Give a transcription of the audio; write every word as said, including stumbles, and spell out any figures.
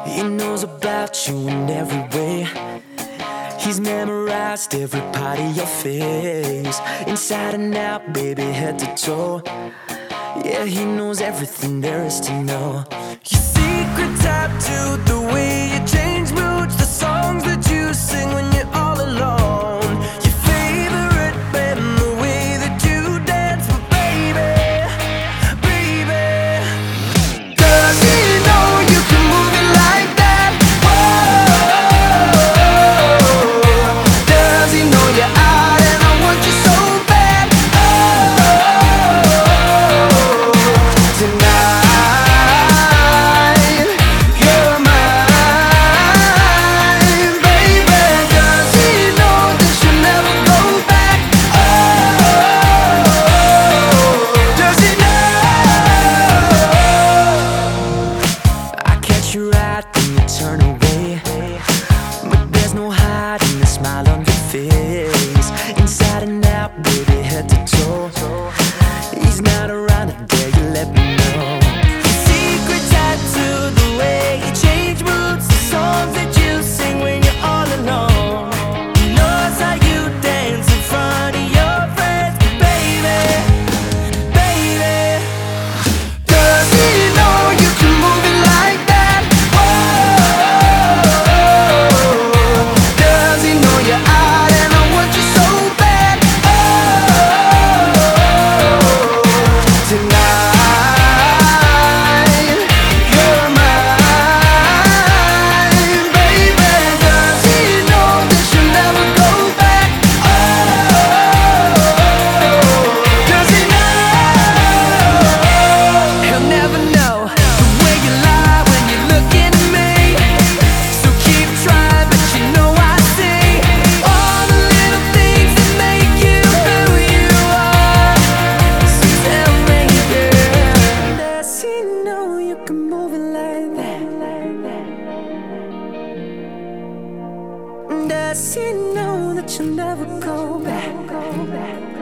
He knows about you in every way. He's memorized every part of your face, inside and out, baby, head to toe. Yeah, he knows everything there is to know. Your secret tattoo, the way you change moods, the songs that you sing when you're all alone. Your favorite band, the way that you dance, but baby, baby, does he know you can move it like that? Oh, does he know you're out and I want you so bad? Oh, tonight you're mine, baby. Does he know that you'll never go back? Oh, does he know? I catch your eye, then you turn away, but there's no hiding the smile on your face, inside and out, baby, head to toe. He's not around today, you let me know. Your secret tattoo, the way you change moods, the songs that you sing when you're all alone. He knows how you dance in front of your friends, baby, baby. Does he know you can move it like that? Oh, does he know you're out and I want you so bad? Oh, tonight you're mine, baby. Does he know that you'll never go back? Oh, does he know? He'll never know the way you lie when you're looking at me. So keep trying, but you know I see all the little things that make you who you are. So tell me, girl, does he know you can move it like that? Does he know that you'll never go back?